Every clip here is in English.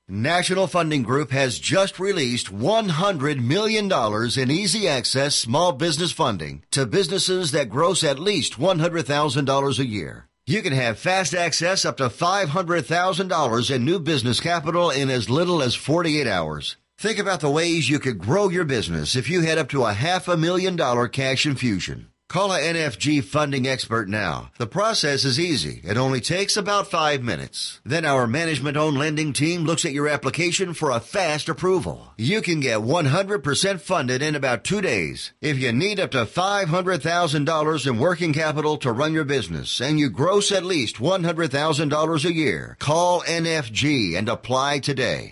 National Funding Group has just released $100 million in easy access small business funding to businesses that gross at least $100,000 a year. You can have fast access up to $500,000 in new business capital in as little as 48 hours. Think about the ways you could grow your business if you had up to a $500,000 cash infusion. Call a NFG funding expert now. The process is easy. It only takes about 5 minutes. Then our management-owned lending team looks at your application for a fast approval. You can get 100% funded in about 2 days. If you need up to $500,000 in working capital to run your business and you gross at least $100,000 a year, call NFG and apply today.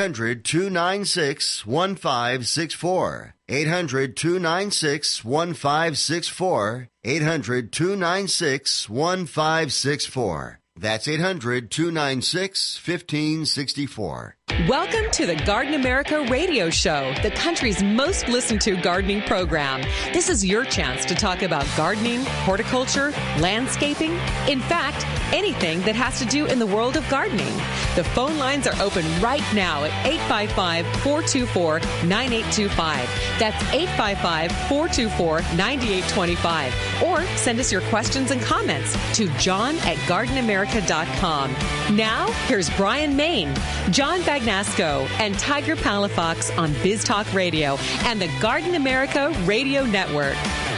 800-296-1564. 800-296-1564. 800-296-1564. That's 800-296-1564. Welcome to the Garden America Radio Show, the country's most listened to gardening program. This is your chance to talk about gardening, horticulture, landscaping, in fact, anything that has to do in the world of gardening. The phone lines are open right now at 855-424-9825. That's 855-424-9825. Or send us your questions and comments to john@gardenamerica.com. Now, here's Brian Main, John Bagnasco, and Tiger Palafox on Biz Talk Radio and the Garden America Radio Network.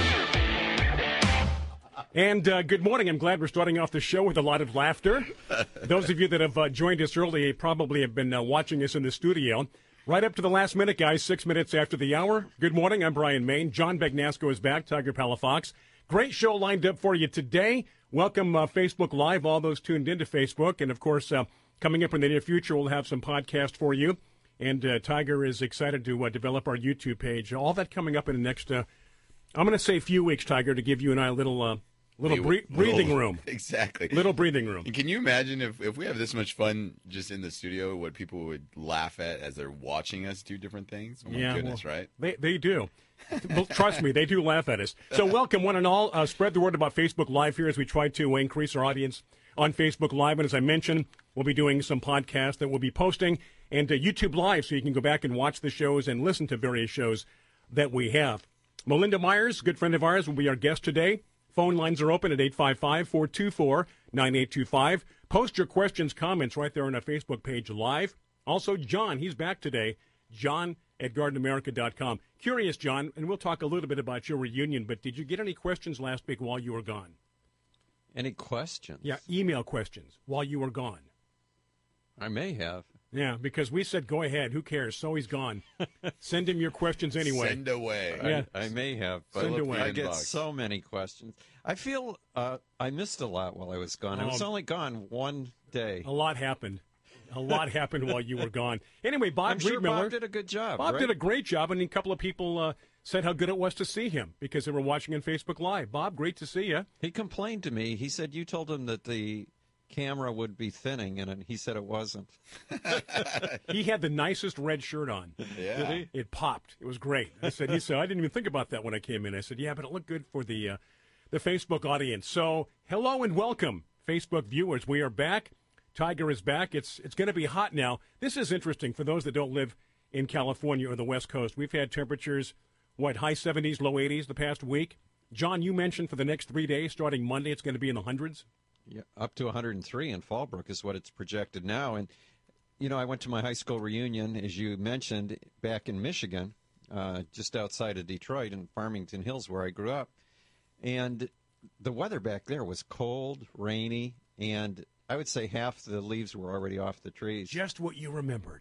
And good morning. I'm glad we're starting off the show with a lot of laughter. Those of you that have joined us early probably have been watching us in the studio. Right up to the last minute, guys, 6 minutes after the hour. Good morning. I'm Brian Main. John Bagnasco is back. Tiger Palafox. Great show lined up for you today. Welcome Facebook Live, all those tuned into Facebook. And, of course, coming up in the near future, we'll have some podcast for you. And Tiger is excited to develop our YouTube page. All that coming up in the next, I'm going to say few weeks, Tiger, to give you and I a little breathing room. Exactly. Little breathing room. Can you imagine if we have this much fun just in the studio, what people would laugh at as they're watching us do different things? Oh, my goodness, right? They do. Well, trust me, they do laugh at us. So welcome, one and all. Spread the word about Facebook Live here as we try to increase our audience on Facebook Live. And as I mentioned, we'll be doing some podcasts that we'll be posting and YouTube Live so you can go back and watch the shows and listen to various shows that we have. Melinda Myers, good friend of ours, will be our guest today. Phone lines are open at 855-424-9825. Post your questions, comments right there on our Facebook page live. Also, John, he's back today. John@gardenamerica.com. Curious, John, and we'll talk a little bit about your reunion, but did you get any questions last week while you were gone? Any questions? Yeah, email questions while you were gone. I may have. Yeah, because we said, go ahead. Who cares? So he's gone. Send him your questions anyway. Send away. Yeah. I may have. But Send away. I get so many questions. I feel I missed a lot while I was gone. I was only gone one day. A lot happened. A lot happened while you were gone. Anyway, Bob Driedmiller. Bob did a good job. Bob did a great job, and a couple of people said how good it was to see him because they were watching on Facebook Live. Bob, great to see you. He complained to me. He said you told him that the camera would be thinning, and he said it wasn't. He had the nicest red shirt on. Yeah. Did he? It popped. It was great. He said, I didn't even think about that when I came in. I said, yeah, but it looked good for the Facebook audience. So hello and welcome, Facebook viewers. We are back. Tiger is back. It's going to be hot now. This is interesting for those that don't live in California or the West Coast. We've had temperatures, high 70s, low 80s the past week. John, you mentioned for the next 3 days, starting Monday, it's going to be in the hundreds. Yeah, up to 103 in Fallbrook is what it's projected now. And, I went to my high school reunion, as you mentioned, back in Michigan, just outside of Detroit in Farmington Hills where I grew up. And the weather back there was cold, rainy, and I would say half the leaves were already off the trees. Just what you remembered.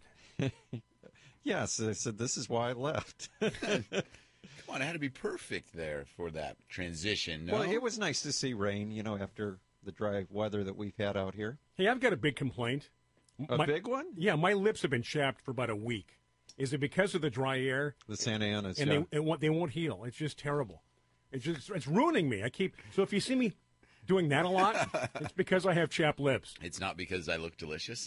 Yes, I said, this is why I left. Come on, it had to be perfect there for that transition, no? Well, it was nice to see rain, after the dry weather that we've had out here. Hey, I've got a big complaint. A big one? Yeah, my lips have been chapped for about a week. Is it because of the dry air? The Santa Anas, and they won't heal. It's just terrible. It's ruining me. So if you see me doing that a lot, it's because I have chapped lips. It's not because I look delicious.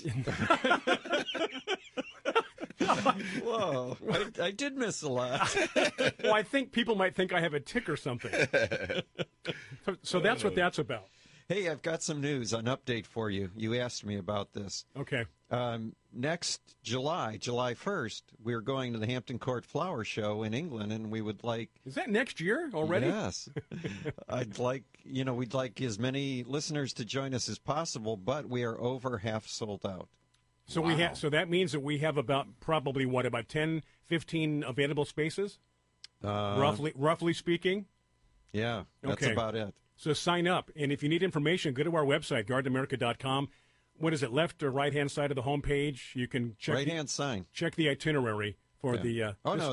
Whoa, I did miss a lot. Well, I think people might think I have a tick or something. So that's what that's about. Hey, I've got some news, an update for you. You asked me about this. Okay. Next July 1st, we're going to the Hampton Court Flower Show in England, and we would like... Is that next year already? Yes. We'd like as many listeners to join us as possible, but we are over half sold out. So so that means that we have about 10, 15 available spaces? Roughly speaking? Yeah, that's about it. So sign up, and if you need information, go to our website, gardenamerica.com. What is it, left or right-hand side of the homepage? You can check right-hand sign. Check the itinerary for the.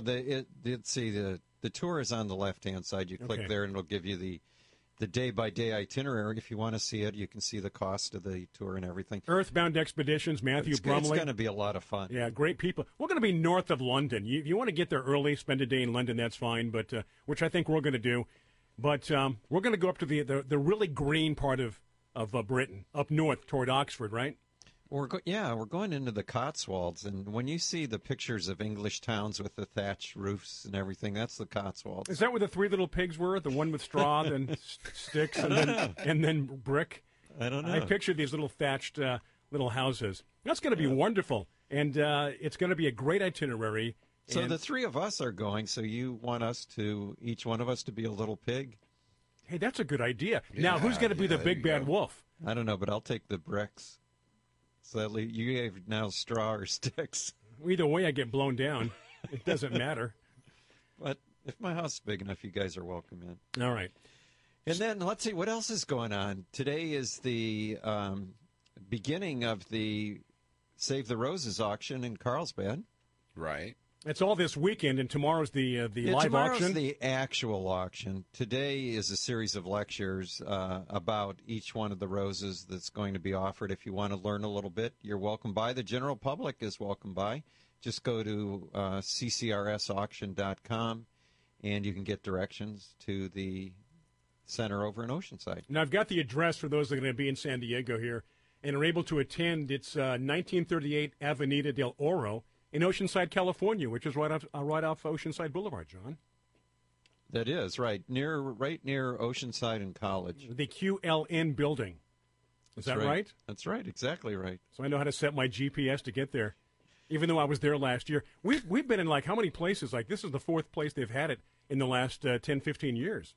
The tour is on the left-hand side. You click there, and it'll give you the day-by-day itinerary. If you want to see it, you can see the cost of the tour and everything. Earthbound Expeditions, Matthew Brumley. It's going to be a lot of fun. Yeah, great people. We're going to be north of London. If you want to get there early, spend a day in London, that's fine. But which I think we're going to do. But we're going to go up to the really green part of Britain, up north toward Oxford, right? We're going into the Cotswolds, and when you see the pictures of English towns with the thatched roofs and everything, that's the Cotswolds. Is that where the three little pigs were? The one with straw, then sticks, and then brick? I don't know. I pictured these little thatched little houses. That's going to be wonderful, and it's going to be a great itinerary. So the three of us are going, so you want each one of us to be a little pig? Hey, that's a good idea. Now, who's going to be the big bad wolf? I don't know, but I'll take the bricks. So you have now straw or sticks. Either way, I get blown down. It doesn't matter. But if my house is big enough, you guys are welcome in. All right. And then let's see, what else is going on? Today is the beginning of the Save the Roses auction in Carlsbad. Right. It's all this weekend, and tomorrow's the live tomorrow's auction. The actual auction. Today is a series of lectures about each one of the roses that's going to be offered. If you want to learn a little bit, you're welcome by. The general public is welcome by. Just go to ccrsauction.com, and you can get directions to the center over in Oceanside. Now, I've got the address for those that are going to be in San Diego here and are able to attend. It's 1938 Avenida del Oro in Oceanside, California, which is right off Oceanside Boulevard, John. That is right near Oceanside and College. The QLN building. Is that right? That's right, exactly right. So I know how to set my GPS to get there, even though I was there last year. We've been in like how many places? Like this is the fourth place they've had it in the last 10, 15 years.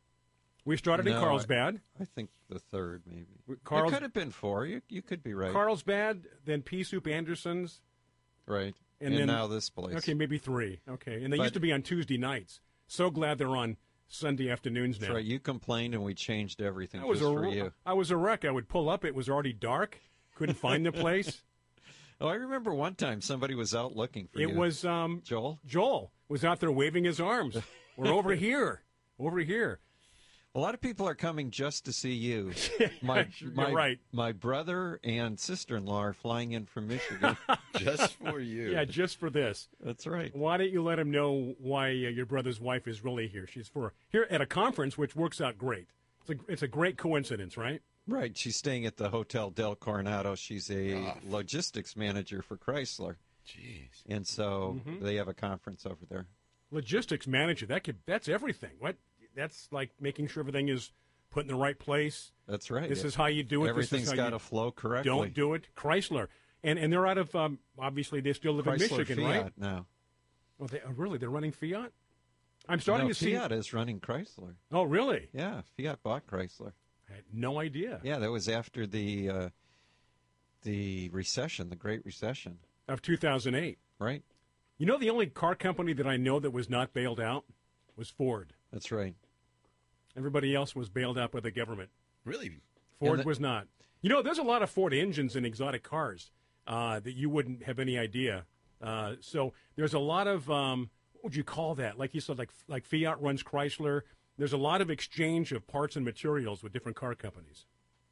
We started in Carlsbad. I think the third, maybe. It could have been four. You could be right. Carlsbad, then Pea Soup Anderson's. Right. And then, now this place. Okay, maybe three. Okay. And they used to be on Tuesday nights. So glad they're on Sunday afternoons now. That's right. You complained and we changed everything for you. I was a wreck. I would pull up. It was already dark. Couldn't find the place. Oh, I remember one time somebody was out looking for you. It was Joel? Joel was out there waving his arms. We're over here. Over here. A lot of people are coming just to see you. You're right. My brother and sister-in-law are flying in from Michigan. Just for you. Yeah, just for this. That's right. Why don't you let him know why your brother's wife is really here? She's here at a conference, which works out great. It's a great coincidence, right? Right. She's staying at the Hotel Del Coronado. She's a logistics manager for Chrysler. Jeez. And so they have a conference over there. Logistics manager. That's everything. What? That's like making sure everything is put in the right place. That's right. This is how you do it. Everything's got to flow correctly. Don't do it. Chrysler. And they're out of, obviously, they still live in Michigan, Fiat right? now. Oh, they're running Fiat? I'm starting to see. Fiat is running Chrysler. Oh, really? Yeah, Fiat bought Chrysler. I had no idea. Yeah, that was after the recession, the Great Recession. Of 2008. Right. You know, the only car company that I know that was not bailed out was Ford. That's right. Everybody else was bailed out by the government. Really? Ford was not. You know, there's a lot of Ford engines in exotic cars that you wouldn't have any idea. So there's a lot of, what would you call that? Like you said, like Fiat runs Chrysler. There's a lot of exchange of parts and materials with different car companies.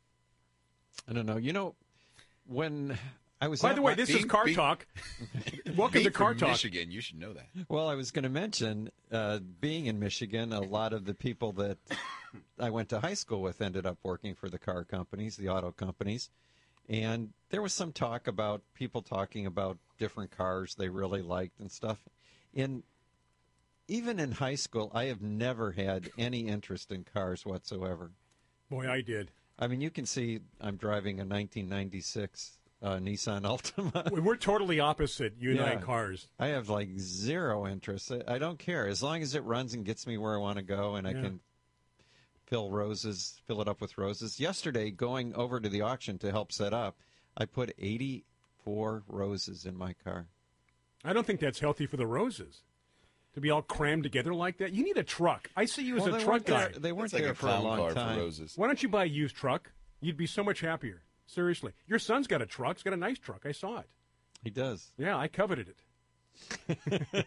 I don't know. You know, when I was... By the way, this is Car Talk. Welcome to Car Talk. Michigan, you should know that. Well, I was going to mention, being in Michigan, a lot of the people that I went to high school with ended up working for the car companies, the auto companies. And there was some talk about people talking about different cars they really liked and stuff. Even in high school, I have never had any interest in cars whatsoever. Boy, I did. I mean, you can see I'm driving a 1996 Nissan Altima. We're totally opposite, you and I, cars. I have like zero interest. I don't care. As long as it runs and gets me where I want to go and I can fill it up with roses. Yesterday, going over to the auction to help set up, I put 84 roses in my car. I don't think that's healthy for the roses. To be all crammed together like that. You need a truck. I see you as a truck guy. They weren't like there for a long time. For roses. Why don't you buy a used truck? You'd be so much happier. Seriously. Your son's got a truck. He's got a nice truck. I saw it. He does. Yeah, I coveted it.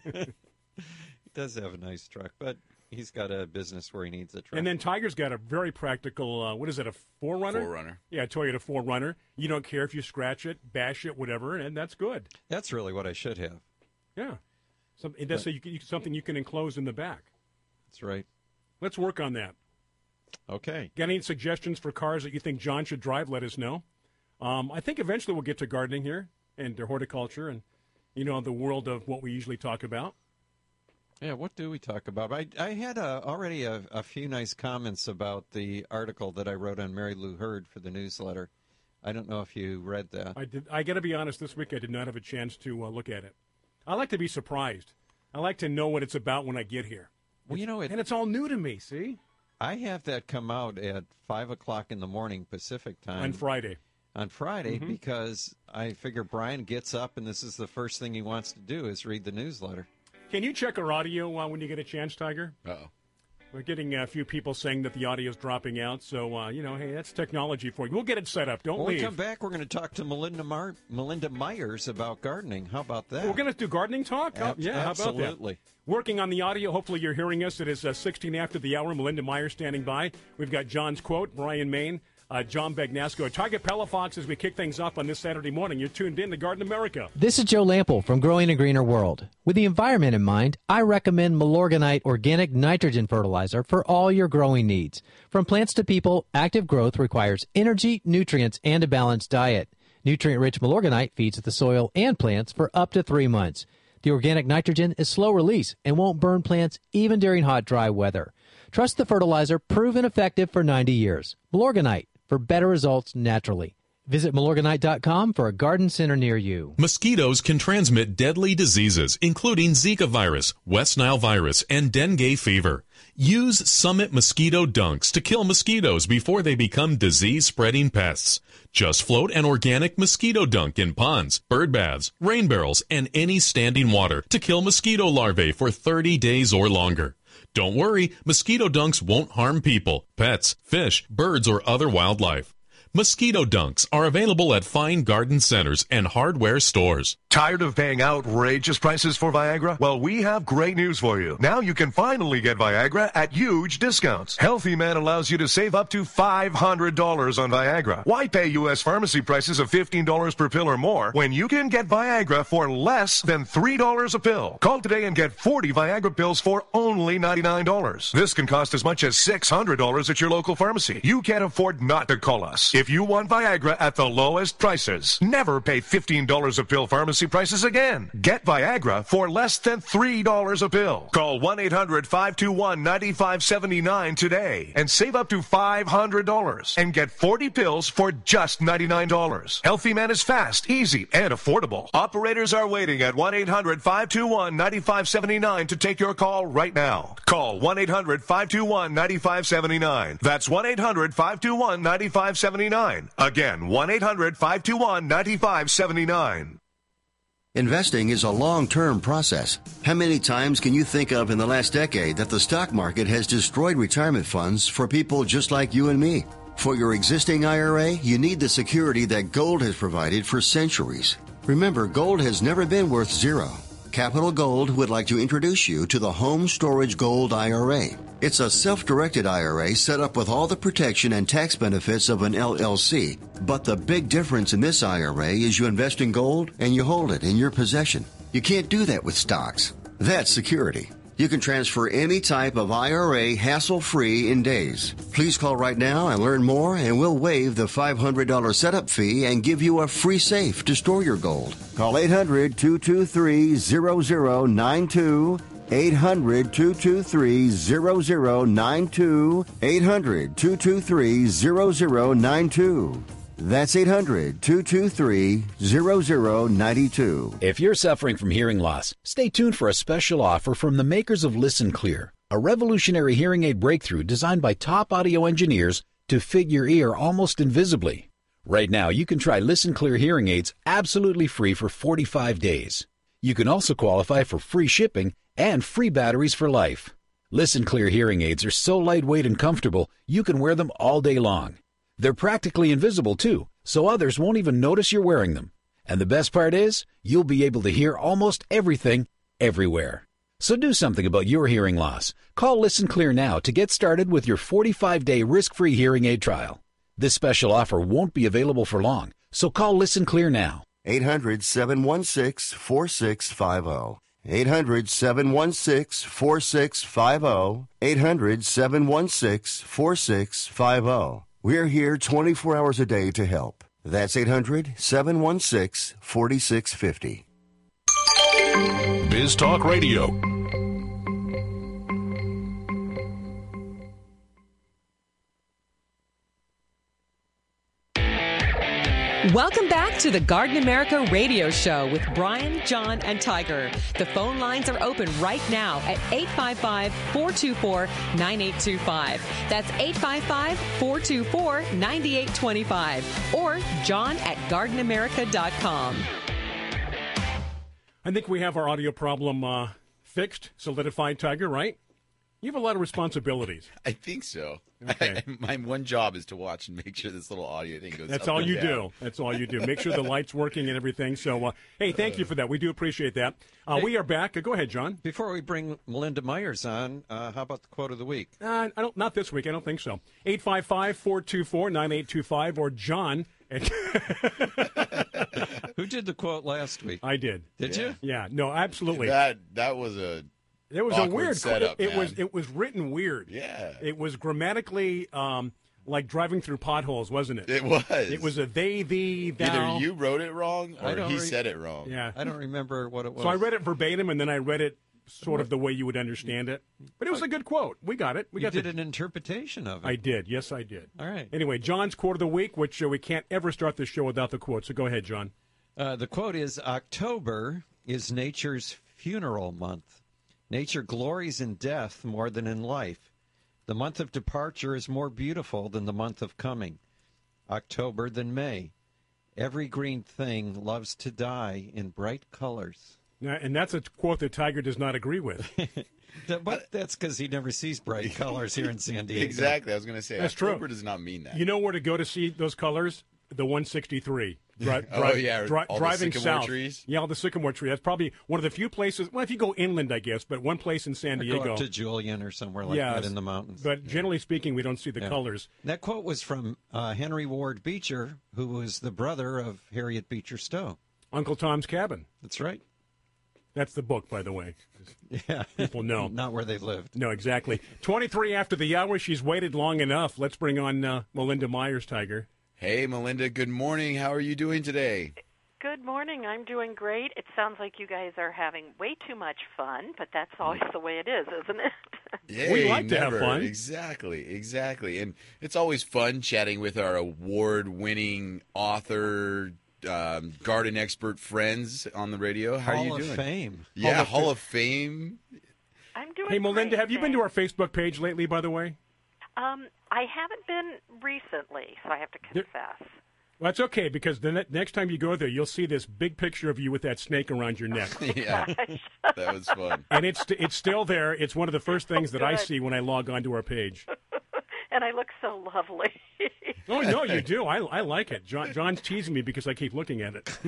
He does have a nice truck, but he's got a business where he needs a truck. And then Tiger's got a very practical, what is it, a 4Runner? 4Runner. Yeah, a Toyota 4Runner. You don't care if you scratch it, bash it, whatever, and that's good. That's really what I should have. Yeah. That's something you can enclose in the back. That's right. Let's work on that. Okay. Got any suggestions for cars that you think John should drive? Let us know. I think eventually we'll get to gardening here and to horticulture and, the world of what we usually talk about. Yeah, what do we talk about? I had already a few nice comments about the article that I wrote on Mary Lou Hurd for the newsletter. I don't know if you read that. I did. I got to be honest, this week I did not have a chance to look at it. I like to be surprised. I like to know what it's about when I get here. Well, and it's all new to me, see? I have that come out at 5 o'clock in the morning Pacific time. On Friday. Because I figure Brian gets up and this is the first thing he wants to do is read the newsletter. Can you check our audio when you get a chance, Tiger? Uh-oh. We're getting a few people saying that the audio's dropping out, so, hey, that's technology for you. We'll get it set up. Don't leave. When we come back, we're going to talk to Melinda Myers about gardening. How about that? We're going to do gardening talk? Yeah, how about that? Absolutely. Working on the audio. Hopefully you're hearing us. It is 16 after the hour. Melinda Myers standing by. We've got John's quote, Brian Main, John Bagnasco, Tiger Palafox as we kick things off on this Saturday morning. You're tuned in to Garden America. This is Joe Lample from Growing a Greener World. With the environment in mind, I recommend Milorganite Organic Nitrogen Fertilizer for all your growing needs. From plants to people, active growth requires energy, nutrients, and a balanced diet. Nutrient-rich Milorganite feeds the soil and plants for up to 3 months. The organic nitrogen is slow release and won't burn plants even during hot, dry weather. Trust the fertilizer, proven effective for 90 years. Milorganite, for better results naturally. Visit Milorganite.com for a garden center near you. Mosquitoes can transmit deadly diseases, including Zika virus, West Nile virus, and dengue fever. Use Summit Mosquito Dunks to kill mosquitoes before they become disease-spreading pests. Just float an organic mosquito dunk in ponds, bird baths, rain barrels, and any standing water to kill mosquito larvae for 30 days or longer. Don't worry, mosquito dunks won't harm people, pets, fish, birds, or other wildlife. Mosquito dunks are available at fine garden centers and hardware stores. Tired of paying outrageous prices for Viagra? Well, we have great news for you. Now you can finally get Viagra at huge discounts. Healthy Man allows you to save up to $500 on Viagra. Why pay U.S. pharmacy prices of $15 per pill or more when you can get Viagra for less than $3 a pill? Call today and get 40 Viagra pills for only $99. This can cost as much as $600 at your local pharmacy. You can't afford not to call us. If you want Viagra at the lowest prices, never pay $15 a pill pharmacy prices again. Get Viagra for less than $3 a pill. Call 1-800-521-9579 today and save up to $500 and get 40 pills for just $99. Healthy Man is fast, easy, and affordable. Operators are waiting at 1-800-521-9579 to take your call right now. Call 1-800-521-9579. That's 1-800-521-9579. Again, 1-800-521-9579. Investing is a long-term process. How many times can you think of in the last decade that the stock market has destroyed retirement funds for people just like you and me? For your existing IRA, you need the security that gold has provided for centuries. Remember, gold has never been worth zero. Capital Gold would like to introduce you to the Home Storage Gold IRA. It's a self-directed IRA set up with all the protection and tax benefits of an LLC. But the big difference in this IRA is you invest in gold and you hold it in your possession. You can't do that with stocks. That's security. You can transfer any type of IRA hassle-free in days. Please call right now and learn more, and we'll waive the $500 setup fee and give you a free safe to store your gold. Call 800-223-0092. 800-223-0092. 800-223-0092. That's 800-223-0092. If you're suffering from hearing loss, stay tuned for a special offer from the makers of Listen Clear, a revolutionary hearing aid breakthrough designed by top audio engineers to fit your ear almost invisibly. Right now, you can try Listen Clear hearing aids absolutely free for 45 days. You can also qualify for free shipping and free batteries for life. Listen Clear hearing aids are so lightweight and comfortable, you can wear them all day long. They're practically invisible, too, so others won't even notice you're wearing them. And the best part is, you'll be able to hear almost everything, everywhere. So do something about your hearing loss. Call Listen Clear now to get started with your 45-day risk-free hearing aid trial. This special offer won't be available for long, so call Listen Clear now. 800-716-4650. 800-716-4650. 800-716-4650. We're here 24 hours a day to help. That's 800-716-4650. Biz Talk Radio. Welcome back to the Garden America Radio Show with Brian, John, and Tiger. The phone lines are open right now at 855-424-9825. That's 855-424-9825. Or John at gardenamerica.com. I think we have our audio problem fixed, solidified, Tiger, right? You have a lot of responsibilities. I think so. Okay. My one job is to watch and make sure this little audio thing goes That's up all and you down. do. That's all you do. Make sure the light's working and everything. So, hey, thank you for that. We do appreciate that. We are back. Go ahead, John. Before we bring Melinda Myers on, how about the quote of the week? Not this week. I don't think so. 855-424-9825 or John. Who did the quote last week? I did. Did you? Yeah. No, absolutely. That was a It was awkward a weird setup. It was written weird. Yeah. It was grammatically like driving through potholes, wasn't it? It was. It was a they, thee, thou. Either you wrote it wrong or he said it wrong. Yeah. I don't remember what it was. So I read it verbatim, and then I read it sort of the way you would understand it. But it was a good quote. We got it. You did an interpretation of it. I did. Yes, I did. All right. Anyway, John's quote of the week, which we can't ever start the show without the quote. So go ahead, John. The quote is, October is nature's funeral month. Nature glories in death more than in life. The month of departure is more beautiful than the month of coming. October than May. Every green thing loves to die in bright colors. Now, and that's a quote that Tiger does not agree with. But that's because he never sees bright colors here in San Diego. Exactly. I was going to say, That's October true. does not mean that. You know where to go to see those colors? The 163. All Driving the sycamore south. trees? Yeah, all the sycamore tree. That's probably one of the few places. Well, if you go inland, I guess, but one place in San Diego. Go up to Julian or somewhere like that in the mountains. But generally speaking, we don't see the colors. That quote was from Henry Ward Beecher, who was the brother of Harriet Beecher Stowe. Uncle Tom's Cabin. That's right. That's the book, by the way. Yeah. People know. Not where they lived. No, exactly. 23 after the hour. She's waited long enough. Let's bring on Melinda Myers, Tiger. Hey, Melinda. Good morning. How are you doing today? Good morning. I'm doing great. It sounds like you guys are having way too much fun, but that's always the way it is, isn't it? Yeah, we like to have fun. Exactly. And it's always fun chatting with our award-winning author, garden expert friends on the radio. How are you doing? Hall of Fame. Yeah, Hall of Fame. I'm doing Hey, Melinda, great, have you been to our Facebook page lately, by the way? I haven't been recently, so I have to confess. Well, that's okay, because the next time you go there, you'll see this big picture of you with that snake around your neck. Yeah, that was fun. And it's still there. It's one of the first things that I good. see when I log onto our page. And I look so lovely. Oh, no, you do. I like it. John's teasing me because I keep looking at it.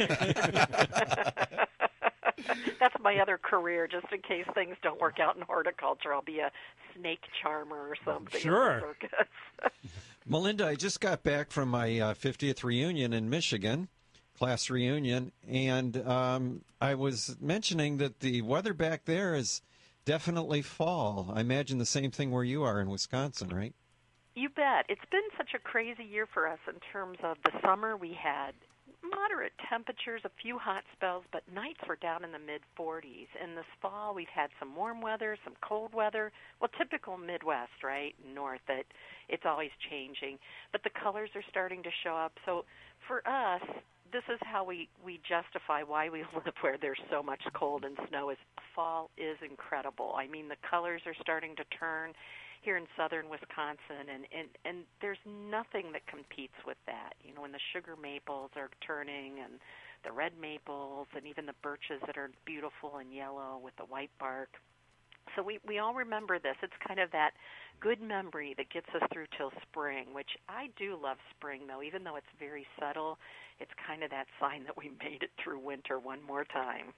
That's my other career, just in case things don't work out in horticulture. I'll be a snake charmer or something. Sure. In the circus. Melinda, I just got back from my 50th reunion in Michigan, class reunion, and I was mentioning that the weather back there is definitely fall. I imagine the same thing where you are in Wisconsin, right? You bet. It's been such a crazy year for us in terms of the summer we had. moderate temperatures, a few hot spells, but nights were down in the mid-40s. And this fall, we've had some warm weather, some cold weather. Well, typical Midwest, right, north, that it's always changing. But the colors are starting to show up. So for us, this is how we justify why we live where there's so much cold and snow. Is fall is incredible. I mean, the colors are starting to turn here in southern Wisconsin, and there's nothing that competes with that. You know, when the sugar maples are turning and the red maples and even the birches that are beautiful and yellow with the white bark. So we all remember this. It's kind of that good memory that gets us through till spring, which I do love spring, though. Even though it's very subtle, it's kind of that sign that we made it through winter one more time.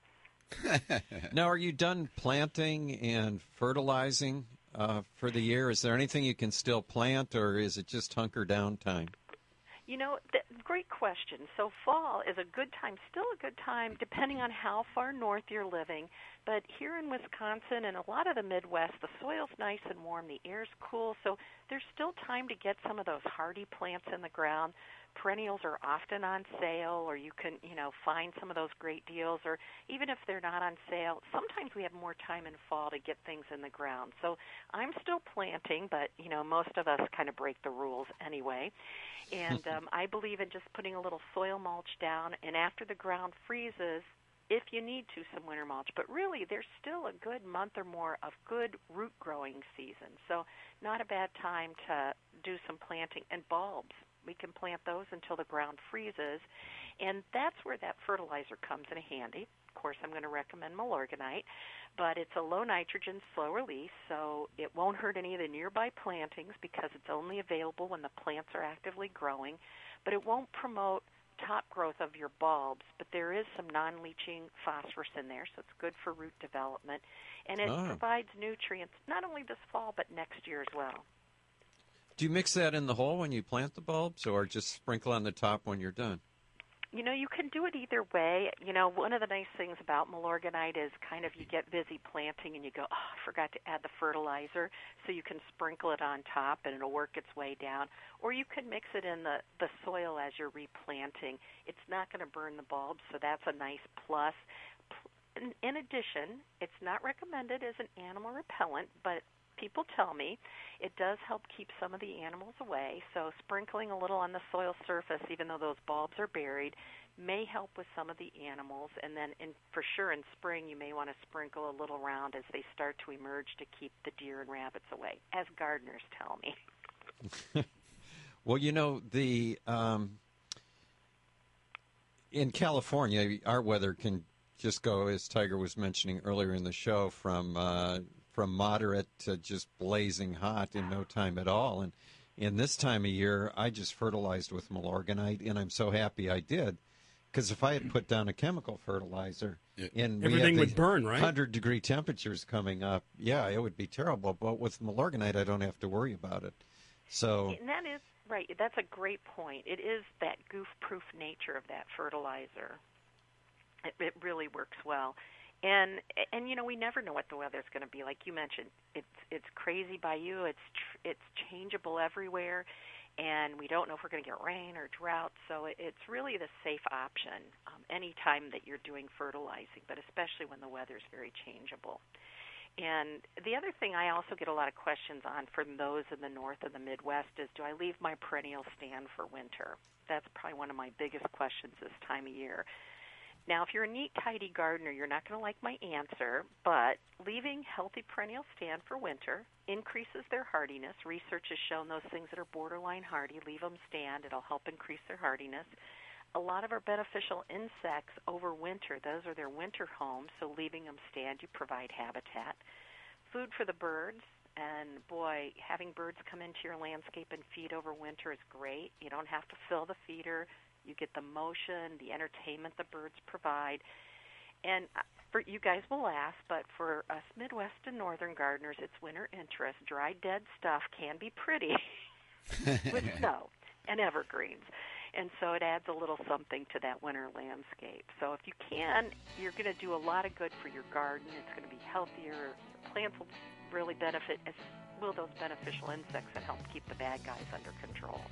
Now, are you done planting and fertilizing for the year? Is there anything you can still plant, or is it just hunker down time? You know, great question. So fall is a good time, still a good time, depending on how far north you're living. But here in Wisconsin and a lot of the Midwest, the soil's nice and warm, the air's cool, so there's still time to get some of those hardy plants in the ground. Perennials are often on sale, or you can, find some of those great deals, or even if they're not on sale, sometimes we have more time in fall to get things in the ground. So I'm still planting, but, most of us kind of break the rules anyway. And I believe in just putting a little soil mulch down, and after the ground freezes, if you need to, some winter mulch. But really, there's still a good month or more of good root growing season. So not a bad time to do some planting. And bulbs, we can plant those until the ground freezes. And that's where that fertilizer comes in handy. Of course, I'm going to recommend Milorganite, but it's a low nitrogen, slow release, so it won't hurt any of the nearby plantings because it's only available when the plants are actively growing. But it won't promote top growth of your bulbs, but there is some non-leaching phosphorus in there, so it's good for root development. And it provides nutrients not only this fall, but next year as well. Do you mix that in the hole when you plant the bulbs, or just sprinkle on the top when you're done? You can do it either way. One of the nice things about Milorganite is kind of you get busy planting and you go, I forgot to add the fertilizer, so you can sprinkle it on top and it'll work its way down. Or you can mix it in the soil as you're replanting. It's not going to burn the bulbs, so that's a nice plus. In addition, it's not recommended as an animal repellent, but people tell me it does help keep some of the animals away. So sprinkling a little on the soil surface, even though those bulbs are buried, may help with some of the animals. And then for sure in spring, you may want to sprinkle a little around as they start to emerge to keep the deer and rabbits away, as gardeners tell me. Well, in California, our weather can just go, as Tiger was mentioning earlier in the show, from moderate to just blazing hot in no time at all. And in this time of year, I just fertilized with Milorganite, and I'm so happy I did, because if I had put down a chemical fertilizer and everything would burn, right? 100-degree temperatures coming up, it would be terrible. But with Milorganite, I don't have to worry about it. So, and that is right. That's a great point. It is that goof-proof nature of that fertilizer. It really works well. And we never know what the weather's going to be. Like you mentioned, it's crazy by you. It's changeable everywhere, and we don't know if we're going to get rain or drought. So it's really the safe option any time that you're doing fertilizing, but especially when the weather's very changeable. And the other thing I also get a lot of questions on from those in the north and the Midwest is, do I leave my perennial stand for winter? That's probably one of my biggest questions this time of year. Now, if you're a neat, tidy gardener, you're not going to like my answer, but leaving healthy perennial stand for winter increases their hardiness. Research has shown those things that are borderline hardy, leave them stand. It'll help increase their hardiness. A lot of our beneficial insects overwinter. Those are their winter homes, so leaving them stand, you provide habitat. Food for the birds, and boy, having birds come into your landscape and feed over winter is great. You don't have to fill the feeder. You get the motion, the entertainment the birds provide. And for you guys will laugh, but for us Midwest and Northern gardeners, it's winter interest. Dry, dead stuff can be pretty with snow and evergreens. And so it adds a little something to that winter landscape. So if you can, you're going to do a lot of good for your garden. It's going to be healthier. The plants will really benefit, as will those beneficial insects that help keep the bad guys under control.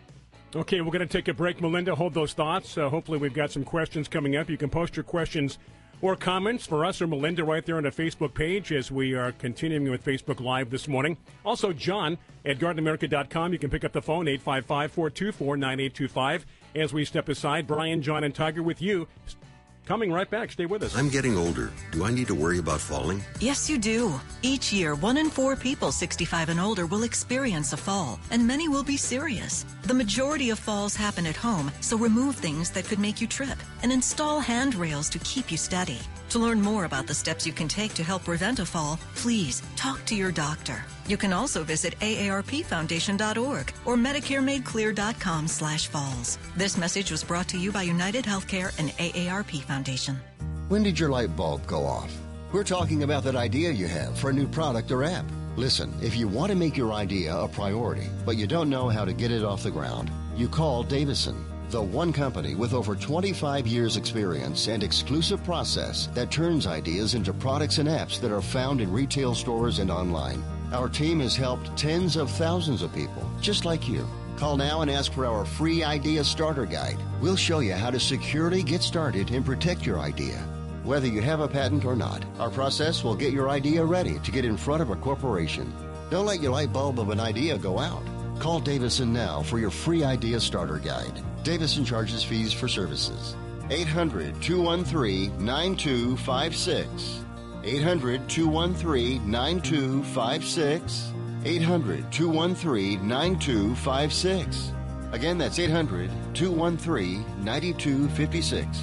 Okay, we're going to take a break. Melinda, hold those thoughts. Hopefully we've got some questions coming up. You can post your questions or comments for us or Melinda right there on the Facebook page as we are continuing with Facebook Live this morning. Also, John at GardenAmerica.com. You can pick up the phone, 855-424-9825. As we step aside, Brian, John, and Tiger with you. Coming right back. Stay with us. I'm getting older. Do I need to worry about falling? Yes, you do. Each year, 1 in 4 people 65 and older will experience a fall, and many will be serious. The majority of falls happen at home, so remove things that could make you trip and install handrails to keep you steady. To learn more about the steps you can take to help prevent a fall, please talk to your doctor. You can also visit aarpfoundation.org or MedicareMadeClear.com/falls. This message was brought to you by United Healthcare and AARP Foundation. When did your light bulb go off? We're talking about that idea you have for a new product or app. Listen, if you want to make your idea a priority, but you don't know how to get it off the ground, you call Davison. The one company with over 25 years experience and exclusive process that turns ideas into products and apps that are found in retail stores and online. Our team has helped tens of thousands of people, just like you. Call now and ask for our free idea starter guide. We'll show you how to securely get started and protect your idea. Whether you have a patent or not, our process will get your idea ready to get in front of a corporation. Don't let your light bulb of an idea go out. Call Davison now for your free idea starter guide. Davison charges fees for services. 800-213-9256. 800-213-9256. 800-213-9256. Again, that's 800-213-9256.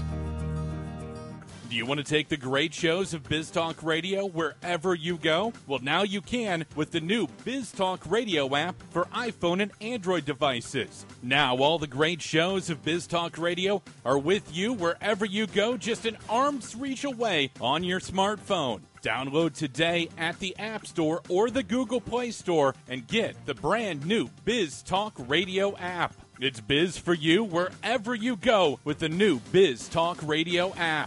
Do you want to take the great shows of Biz Talk Radio wherever you go? Well, now you can with the new Biz Talk Radio app for iPhone and Android devices. Now all the great shows of Biz Talk Radio are with you wherever you go, just an arm's reach away on your smartphone. Download today at the App Store or the Google Play Store and get the brand new Biz Talk Radio app. It's Biz for you wherever you go with the new Biz Talk Radio app.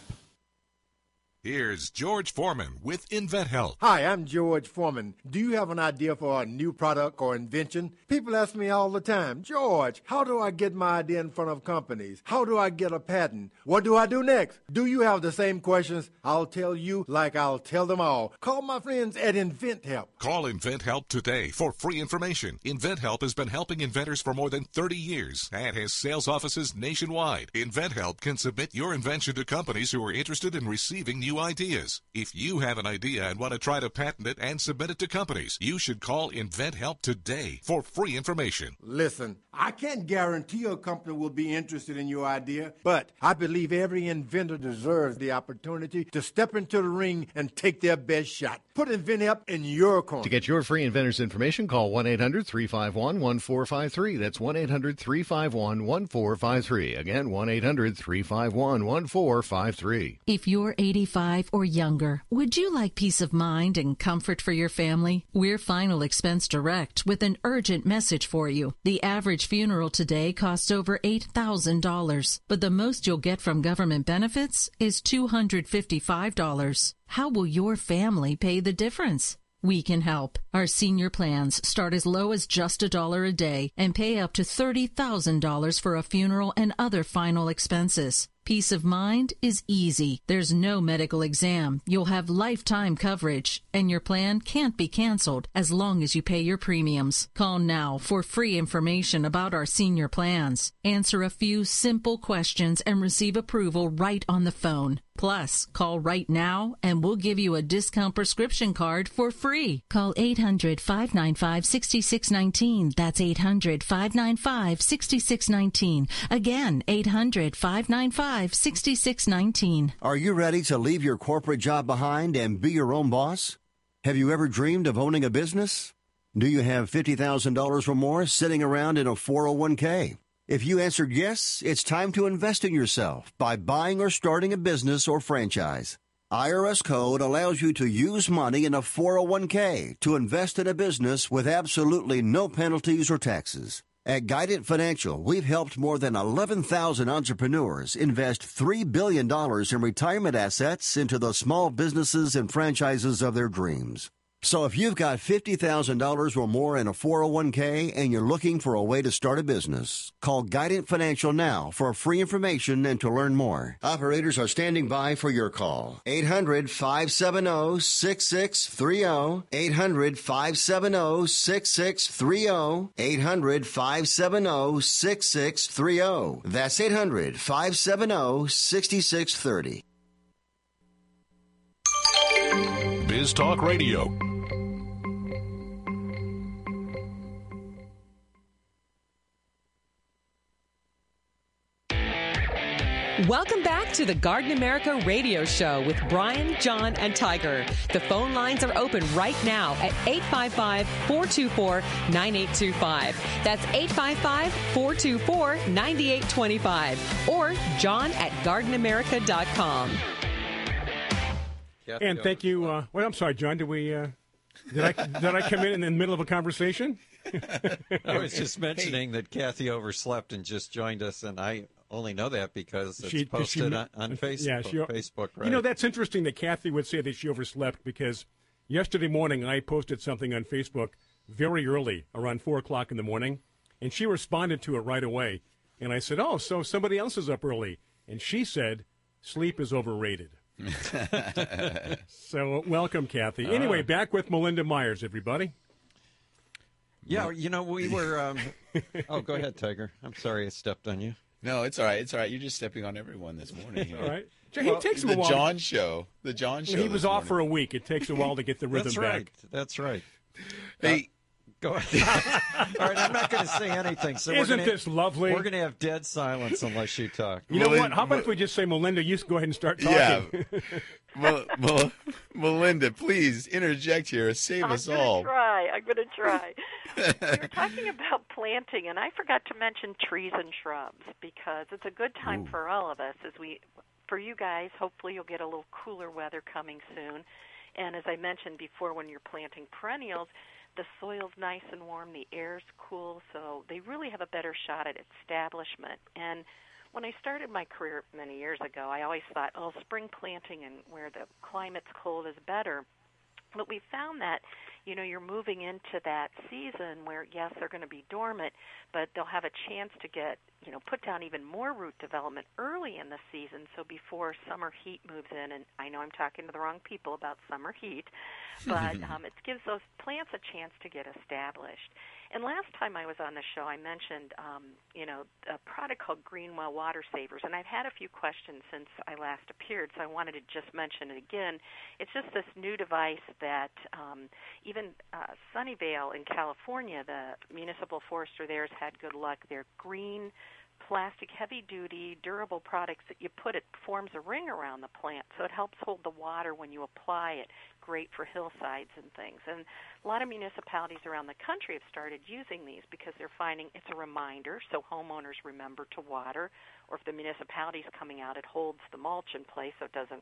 Here's George Foreman with InventHelp. Hi, I'm George Foreman. Do you have an idea for a new product or invention? People ask me all the time, George, how do I get my idea in front of companies? How do I get a patent? What do I do next? Do you have the same questions? I'll tell you like I'll tell them all. Call my friends at InventHelp. Call InventHelp today for free information. InventHelp has been helping inventors for more than 30 years and has sales offices nationwide. InventHelp can submit your invention to companies who are interested in receiving new ideas. If you have an idea and want to try to patent it and submit it to companies, you should call InventHelp today for free information. Listen, I can't guarantee a company will be interested in your idea, but I believe every inventor deserves the opportunity to step into the ring and take their best shot. Put InventHelp in your corner. To get your free inventor's information, call 1-800-351-1453. That's 1-800-351-1453. Again, 1-800-351-1453. If you're 85 or younger, would you like peace of mind and comfort for your family? We're Final Expense Direct with an urgent message for you. The average funeral today costs over $8,000, but the most you'll get from government benefits is $255. How will your family pay the difference? We can help. Our senior plans start as low as just $1 a day and pay up to $30,000 for a funeral and other final expenses. Peace of mind is easy. There's no medical exam. You'll have lifetime coverage, and your plan can't be canceled as long as you pay your premiums. Call now for free information about our senior plans. Answer a few simple questions and receive approval right on the phone. Plus, call right now and we'll give you a discount prescription card for free. Call 800-595-6619. That's 800-595-6619. Again, 800-595-6619. Are you ready to leave your corporate job behind and be your own boss? Have you ever dreamed of owning a business? Do you have $50,000 or more sitting around in a 401k? If you answered yes, it's time to invest in yourself by buying or starting a business or franchise. IRS code allows you to use money in a 401k to invest in a business with absolutely no penalties or taxes. At Guidant Financial, we've helped more than 11,000 entrepreneurs invest $3 billion in retirement assets into the small businesses and franchises of their dreams. So if you've got $50,000 or more in a 401k and you're looking for a way to start a business, call Guidant Financial now for free information and to learn more. Operators are standing by for your call. 800-570-6630. 800-570-6630. 800-570-6630. That's 800-570-6630. Biz Talk Radio. Welcome back to the Garden America Radio Show with Brian, John, and Tiger. The phone lines are open right now at 855-424-9825. That's 855-424-9825. Or John at gardenamerica.com. And thank you. Well, I'm sorry, John. Did I come in the middle of a conversation? I was just mentioning that Kathy overslept and just joined us, and I only know that because it's posted on Facebook. Yeah, Facebook, right? You know, that's interesting that Kathy would say that she overslept because yesterday morning I posted something on Facebook very early, around 4 o'clock in the morning, and she responded to it right away. And I said, oh, so somebody else is up early. And she said, sleep is overrated. So welcome, Kathy. Anyway, back with Melinda Myers, everybody. Yeah, you know, we were... Oh, go ahead, Tiger. I'm sorry I stepped on you. No, it's all right. It's all right. You're just stepping on everyone this morning. All right. He takes him a while. The John Show. He was off for a week. It takes a while to get the rhythm back. That's right. Hey, go ahead. All right, I'm not going to say anything. So Isn't this lovely? We're going to have dead silence unless you talk. You know what? How about if we just say, Melinda, you go ahead and start talking? Yeah. Melinda, please interject here. Save us all. I'm going to try. We were talking about planting, and I forgot to mention trees and shrubs because it's a good time for all of us. For you guys, hopefully you'll get a little cooler weather coming soon. And as I mentioned before, when you're planting perennials, the soil's nice and warm, the air's cool, so they really have a better shot at establishment. And when I started my career many years ago, I always thought, spring planting and where the climate's cold is better. But we found that, you're moving into that season where, yes, they're going to be dormant, but they'll have a chance to get, put down even more root development early in the season, so before summer heat moves in. And I know I'm talking to the wrong people about summer heat, but it gives those plants a chance to get established. And last time I was on the show, I mentioned, a product called Greenwell Water Savers, and I've had a few questions since I last appeared, so I wanted to just mention it again. It's just this new device that even Sunnyvale in California, the municipal forester there, has had good luck. They're green, plastic, heavy-duty, durable products that you put, it forms a ring around the plant, so it helps hold the water when you apply it. Great for hillsides and things. And a lot of municipalities around the country have started using these because they're finding it's a reminder, so homeowners remember to water, or if the municipality's coming out, it holds the mulch in place so it doesn't,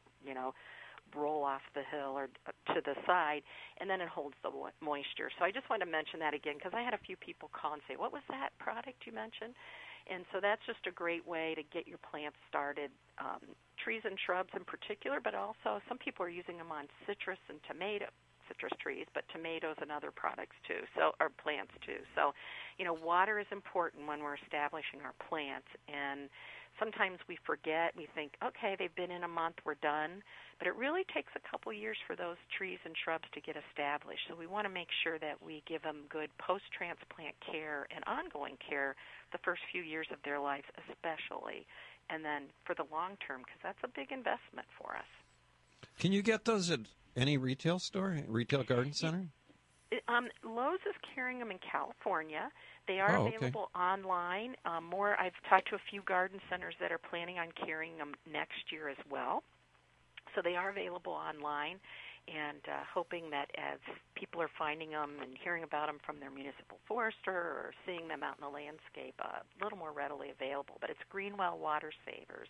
roll off the hill or to the side, and then it holds the moisture. So I just wanted to mention that again because I had a few people call and say, what was that product you mentioned? And so that's just a great way to get your plants started, trees and shrubs in particular, but also some people are using them on citrus trees, but tomatoes and other products too, or plants too. So, water is important when we're establishing our plants, and sometimes we forget. We think, okay, they've been in a month, we're done. But it really takes a couple years for those trees and shrubs to get established. So we want to make sure that we give them good post-transplant care and ongoing care the first few years of their lives especially, and then for the long term, because that's a big investment for us. Can you get those at any retail store, retail garden center? Lowe's is carrying them in California. They are available online. I've talked to a few garden centers that are planning on carrying them next year as well. So they are available online, and hoping that as people are finding them and hearing about them from their municipal forester or seeing them out in the landscape, a little more readily available. But it's Greenwell Water Savers.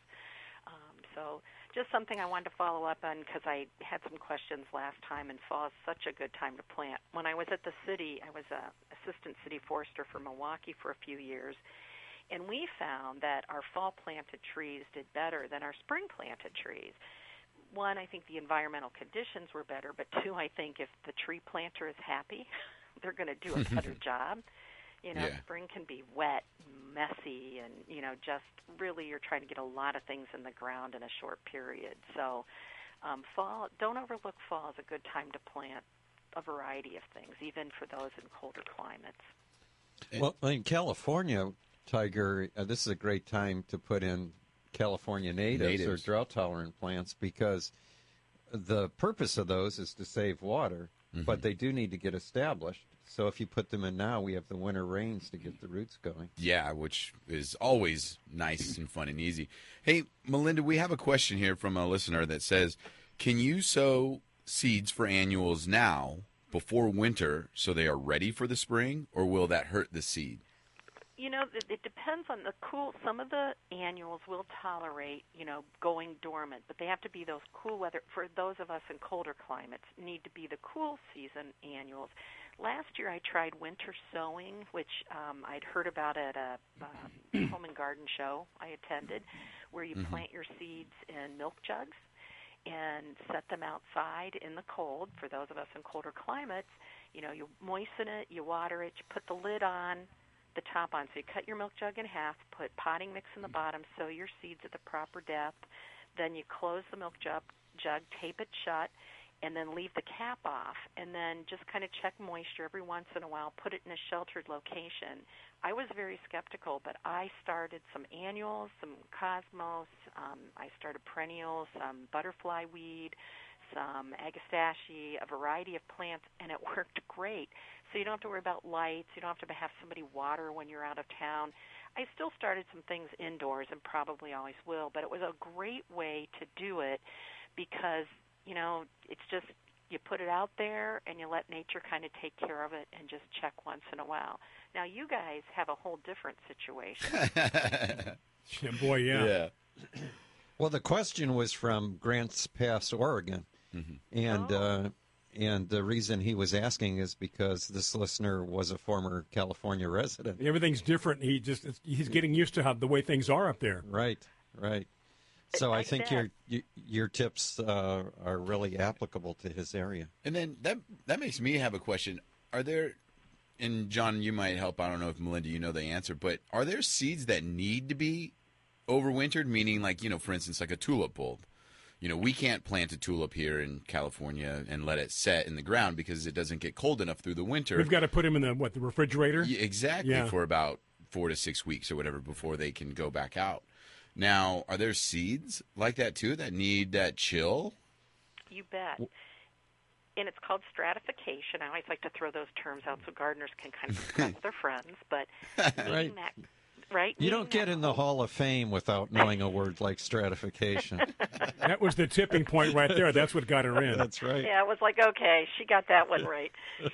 So just something I wanted to follow up on because I had some questions last time, and fall is such a good time to plant. When I was at the city, I was an assistant city forester for Milwaukee for a few years, and we found that our fall-planted trees did better than our spring-planted trees. one, I think the environmental conditions were better, but two, I think if the tree planter is happy, they're going to do a better job. Spring can be wet, messy, and, just really you're trying to get a lot of things in the ground in a short period. So fall, don't overlook fall as a good time to plant a variety of things, even for those in colder climates. Well, in California, Tiger, this is a great time to put in California natives. Or drought-tolerant plants, because the purpose of those is to save water, but they do need to get established. So if you put them in now, we have the winter rains to get the roots going. Yeah, which is always nice and fun and easy. Hey, Melinda, we have a question here from a listener that says, can you sow seeds for annuals now before winter so they are ready for the spring, or will that hurt the seed? It depends on the cool. Some of the annuals will tolerate, going dormant, but they have to be those cool weather. For those of us in colder climates, need to be the cool season annuals. Last year I tried winter sowing, which I'd heard about at a home and garden show I attended, where you plant your seeds in milk jugs and set them outside in the cold. For those of us in colder climates, you moisten it, you water it, you put the lid on, the top on. So you cut your milk jug in half, put potting mix in the bottom, sow your seeds at the proper depth. Then you close the milk jug, tape it shut, and then leave the cap off. And then just kind of check moisture every once in a while, put it in a sheltered location. I was very skeptical, but I started some annuals, some cosmos, I started perennials, some butterfly weed, some agastache, a variety of plants, and it worked great. So you don't have to worry about lights. You don't have to have somebody water when you're out of town. I still started some things indoors and probably always will, but it was a great way to do it because, it's just you put it out there and you let nature kind of take care of it and just check once in a while. Now, you guys have a whole different situation. Boy, yeah. Well, the question was from Grants Pass, Oregon, and the reason he was asking is because this listener was a former California resident. Everything's different. He's getting used to the way things are up there. Right. So I think your tips are really applicable to his area. And then that makes me have a question. Are there, and John, you might help. I don't know if Melinda, you know the answer, but are there seeds that need to be overwintered? Meaning, like, for instance, like a tulip bulb. We can't plant a tulip here in California and let it set in the ground because it doesn't get cold enough through the winter. We've got to put them in the refrigerator? Yeah, exactly, for about 4 to 6 weeks or whatever before they can go back out. Now, are there seeds like that, too, that need that chill? You bet. And it's called stratification. I always like to throw those terms out so gardeners can kind of discuss their friends. But right. Right? You don't get in the Hall of Fame without knowing a word like stratification. That was the tipping point right there. That's what got her in. That's right. Yeah, it was like, okay, she got that one right.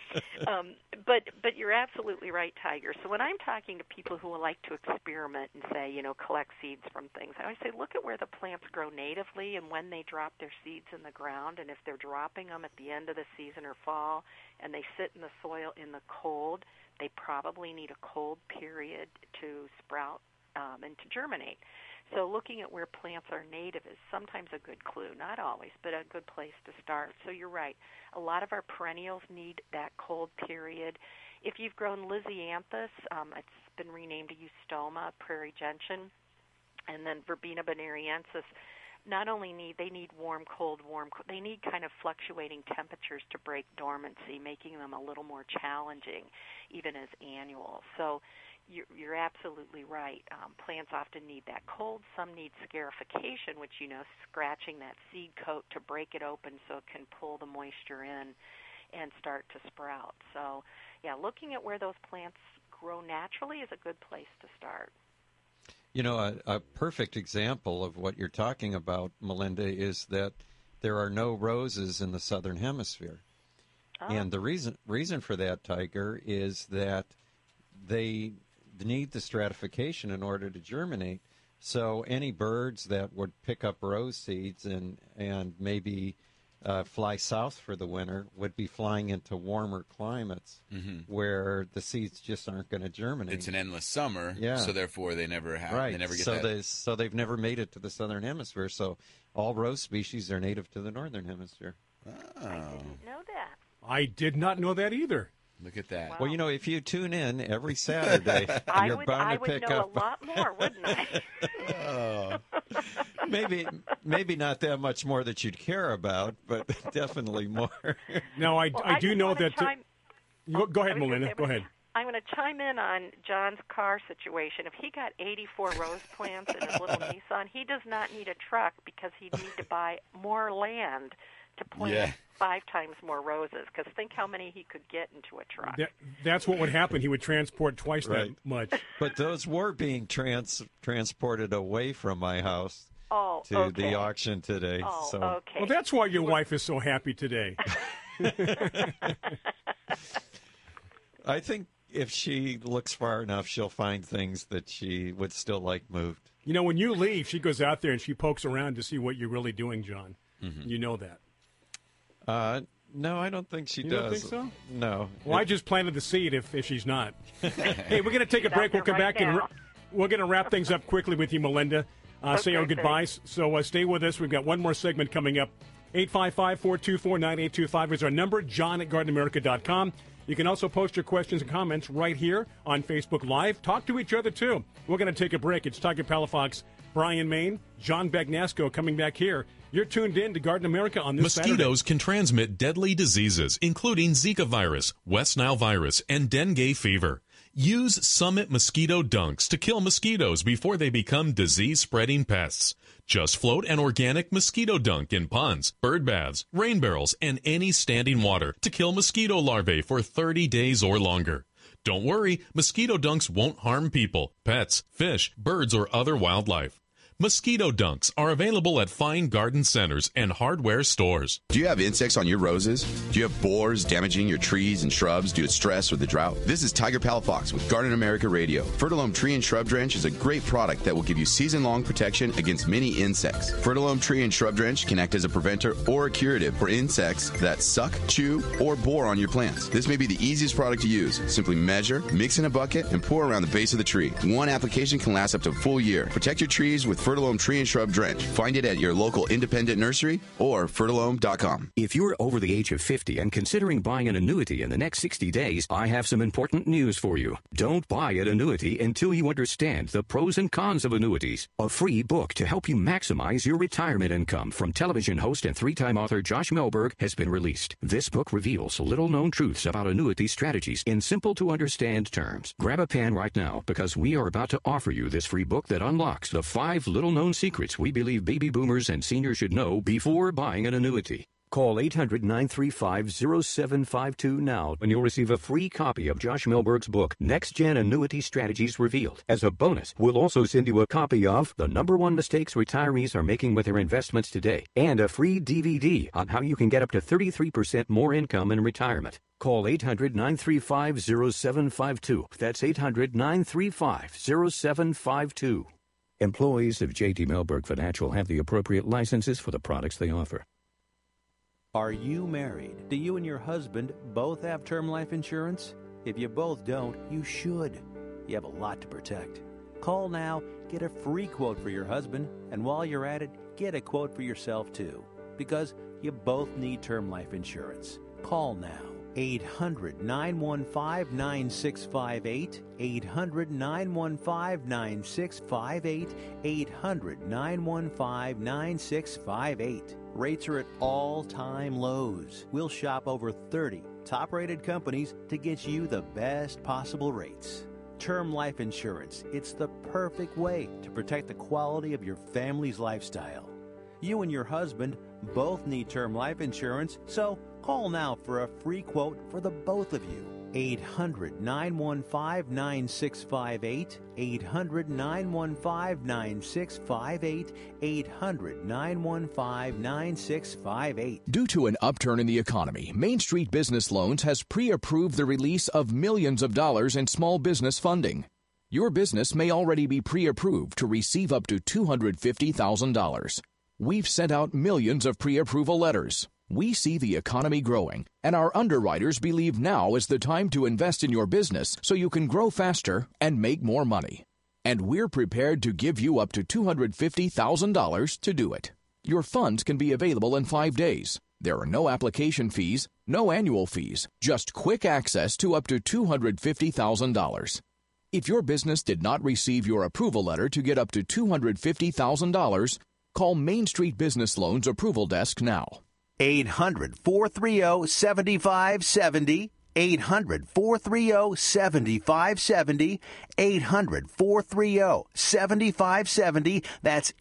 But you're absolutely right, Tiger. So when I'm talking to people who would like to experiment and say, collect seeds from things, I always say look at where the plants grow natively and when they drop their seeds in the ground. And if they're dropping them at the end of the season or fall and they sit in the soil in the cold, they probably need a cold period to sprout and to germinate. So looking at where plants are native is sometimes a good clue, not always, but a good place to start. So you're right. A lot of our perennials need that cold period. If you've grown Lisianthus, it's been renamed to Eustoma, prairie gentian, and then Verbena bonariensis, not only need warm, cold, they need kind of fluctuating temperatures to break dormancy, making them a little more challenging, even as annuals. So you're absolutely right. Plants often need that cold. Some need scarification, which, scratching that seed coat to break it open so it can pull the moisture in and start to sprout. So, looking at where those plants grow naturally is a good place to start. A perfect example of what you're talking about, Melinda, is that there are no roses in the southern hemisphere. Oh. And the reason for that, Tiger, is that they need the stratification in order to germinate. So any birds that would pick up rose seeds and maybe fly south for the winter would be flying into warmer climates where the seeds just aren't going to germinate. It's an endless summer, so therefore they never have. Right. They never get so they've never made it to the southern hemisphere. So all rose species are native to the northern hemisphere. I didn't know that. I did not know that either. Look at that. Wow. Well, you know, if you tune in every Saturday, you're bound to pick up. I would know a lot more, wouldn't I? Maybe not that much more that you'd care about, but definitely more. Now, I do know that. Go ahead, I was Melinda. gonna say, Go ahead. I'm going to chime in on John's car situation. If he got 84 rose plants in his little Nissan, he does not need a truck because he'd need to buy more land to plant 5 times more roses, because think how many he could get into a truck. That's what would happen. He would transport twice that much. But those were being transported away from my house to the auction today. Oh, okay. Well, that's why your wife is so happy today. I think if she looks far enough, she'll find things that she would still like moved. You know, when you leave, she goes out there and she pokes around to see what you're really doing, John. You know that. No, I don't think she does. You don't think so? No. Well, I just planted the seed if she's not. Hey, we're going to take a break. We'll come back and we're going to wrap things up quickly with you, Melinda. Say our goodbyes. So stay with us. We've got one more segment coming up. 855-424-9825 is our number. John at GardenAmerica.com. You can also post your questions and comments right here on Facebook Live. Talk to each other, too. We're going to take a break. It's Tiger Palafox, Brian Main, John Bagnasco coming back here. You're tuned in to Garden America on this Mosquitoes Saturday. can transmit deadly diseases, including Zika virus, West Nile virus, and dengue fever. Use Summit Mosquito Dunks to kill mosquitoes before they become disease-spreading pests. Just float an organic mosquito dunk in ponds, bird baths, rain barrels, and any standing water to kill mosquito larvae for 30 days or longer. Don't worry, mosquito dunks won't harm people, pets, fish, birds, or other wildlife. Mosquito dunks are available at fine garden centers and hardware stores. Do you have insects on your roses? Do you have borers damaging your trees and shrubs due to stress or the drought? This is Tiger Palafox with Garden America Radio. Fertilome Tree and Shrub Drench is a great product that will give you season-long protection against many insects. Fertilome Tree and Shrub Drench can act as a preventer or a curative for insects that suck, chew, or bore on your plants. This may be the easiest product to use. Simply measure, mix in a bucket, and pour around the base of the tree. One application can last up to a full year. Protect your trees with Fertilome Tree and Shrub Drench. Find it at your local independent nursery or fertilome.com. If you're over the age of 50 and considering buying an annuity in the next 60 days, I have some important news for you. Don't buy an annuity until you understand the pros and cons of annuities. A free book to help you maximize your retirement income from television host and 3-time author Josh Melberg has been released. This book reveals little-known truths about annuity strategies in simple-to-understand terms. Grab a pen right now because we are about to offer you this free book that unlocks the 5 little-known secrets we believe baby boomers and seniors should know before buying an annuity. Call 800-935-0752 now and you'll receive a free copy of Josh Melberg's book, Next Gen Annuity Strategies Revealed. As a bonus, we'll also send you a copy of The #1 Mistakes Retirees Are Making with Their Investments Today and a free DVD on how you can get up to 33% more income in retirement. Call 800-935-0752. That's 800-935-0752. Employees of J.D. Melberg Financial have the appropriate licenses for the products they offer. Are you married? Do you and your husband both have term life insurance? If you both don't, you should. You have a lot to protect. Call now, get a free quote for your husband, and while you're at it, get a quote for yourself too. Because you both need term life insurance. Call now. 800-915-9658, 800-915-9658, 800-915-9658. Rates are at all-time lows. We'll shop over 30 top-rated companies to get you the best possible rates. Term life insurance, it's the perfect way to protect the quality of your family's lifestyle. You and your husband both need term life insurance, so call now for a free quote for the both of you. 800-915-9658, 800-915-9658, 800-915-9658. Due to an upturn in the economy, Main Street Business Loans has pre-approved the release of millions of dollars in small business funding. Your business may already be pre-approved to receive up to $250,000. We've sent out millions of pre-approval letters. We see the economy growing, and our underwriters believe now is the time to invest in your business so you can grow faster and make more money. And we're prepared to give you up to $250,000 to do it. Your funds can be available in 5 days. There are no application fees, no annual fees, just quick access to up to $250,000. If your business did not receive your approval letter to get up to $250,000, call Main Street Business Loans Approval Desk now. 800-430-7570. 800-430-7570. 800-430-7570. That's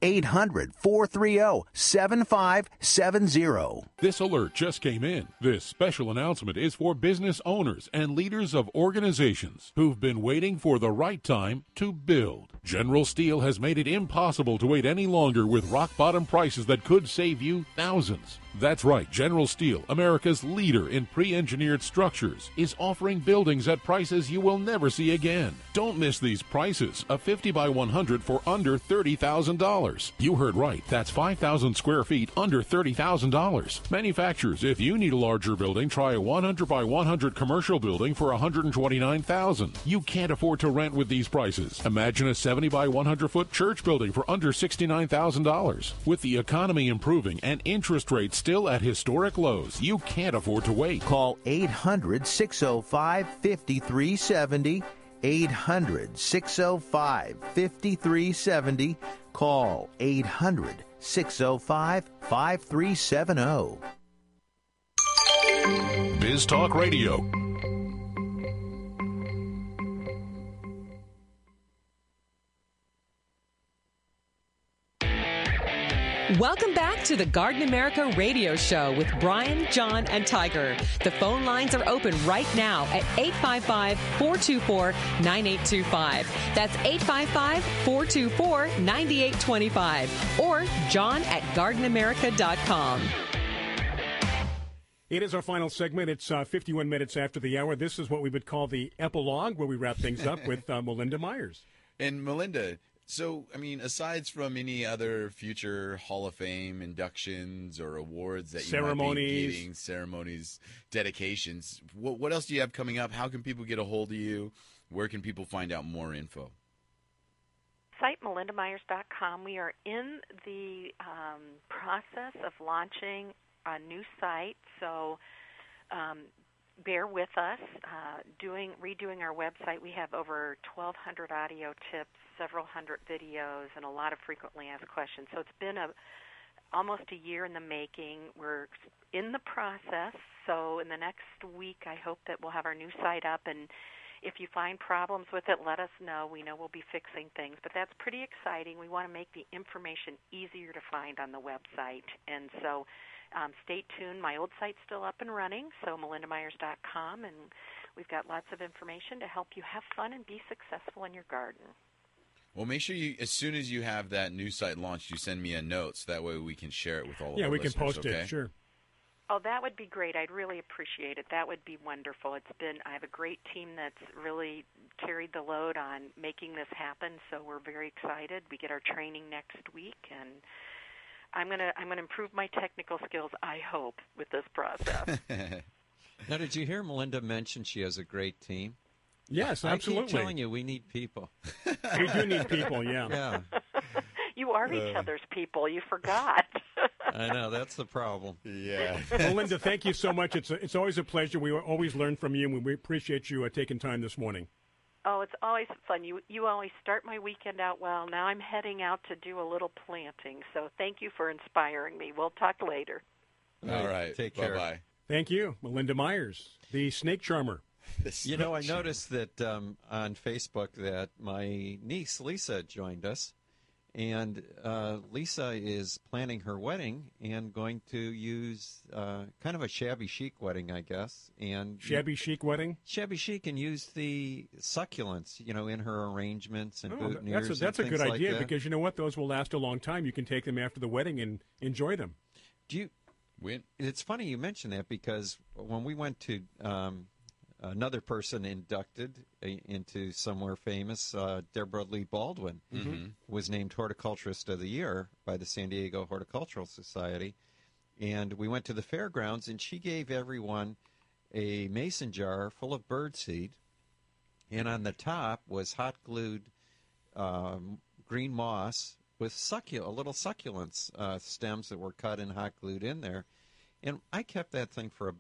800-430-7570. This alert just came in. This special announcement is for business owners and leaders of organizations who've been waiting for the right time to build. General Steel has made it impossible to wait any longer with rock-bottom prices that could save you thousands. That's right, General Steel, America's leader in pre-engineered structures, is offering buildings at prices you will never see again. Don't miss these prices. A 50 by 100 for under $30,000. You heard right. That's 5,000 square feet under $30,000. Manufacturers, if you need a larger building, try a 100 by 100 commercial building for $129,000. You can't afford to rent with these prices. Imagine a 70 by 100 foot church building for under $69,000. With the economy improving and interest rates still at historic lows, you can't afford to wait. Call 800-605-5370. 800-605-5370. Call 800-605-5370. Biz Talk Radio. Welcome back to the Garden America radio show with Brian, John, and Tiger. The phone lines are open right now at 855-424-9825. That's 855-424-9825. Or John at gardenamerica.com. It is our final segment. It's 51 minutes after the hour. This is what we would call the epilogue, where we wrap things up with Melinda Myers. And Melinda, so, I mean, aside from any other future Hall of Fame inductions or awards that you might be getting, ceremonies, dedications, what else do you have coming up? How can people get a hold of you? Where can people find out more info? Site melindamyers.com. We are in the process of launching a new site, so bear with us. Redoing our website. We have over 1,200 audio tips, several hundred videos, and a lot of frequently asked questions. So it's been almost a year in the making. We're in the process. So in the next week, I hope that we'll have our new site up. And if you find problems with it, let us know. We know we'll be fixing things. But that's pretty exciting. We want to make the information easier to find on the website. And so stay tuned. My old site's still up and running, so melindamyers.com, and we've got lots of information to help you have fun and be successful in your garden. Well, make sure you, as soon as you have that new site launched, you send me a note so that way we can share it with all of our listeners. Yeah, we can post it, sure. Oh, that would be great. I'd really appreciate it. That would be wonderful. I have a great team that's really carried the load on making this happen, so we're very excited. We get our training next week, and I'm gonna improve my technical skills, I hope, with this process. Now, did you hear Melinda mention she has a great team? Yes, absolutely. I keep telling you, we need people. We do need people, yeah. Yeah. You are each other's people. You forgot. I know, that's the problem. Yeah. Melinda, thank you so much. It's always a pleasure. We always learn from you, and we appreciate you taking time this morning. Oh, it's always fun. You always start my weekend out well. Now I'm heading out to do a little planting, so thank you for inspiring me. We'll talk later. All right. Take care. Bye-bye. Thank you. Melinda Myers, the snake charmer. You know, I noticed that on Facebook that my niece Lisa joined us, and Lisa is planning her wedding and going to use kind of a shabby chic wedding, I guess. And shabby chic wedding? Shabby chic, and use the succulents, in her arrangements and boutonnieres. That's a good idea, like because you know what? Those will last a long time. You can take them after the wedding and enjoy them. It's funny you mention that, because when we went to another person inducted into somewhere famous, Deborah Lee Baldwin, was named Horticulturist of the Year by the San Diego Horticultural Society. And we went to the fairgrounds, and she gave everyone a mason jar full of birdseed, and on the top was hot-glued green moss with little succulents stems that were cut and hot-glued in there. And I kept that thing for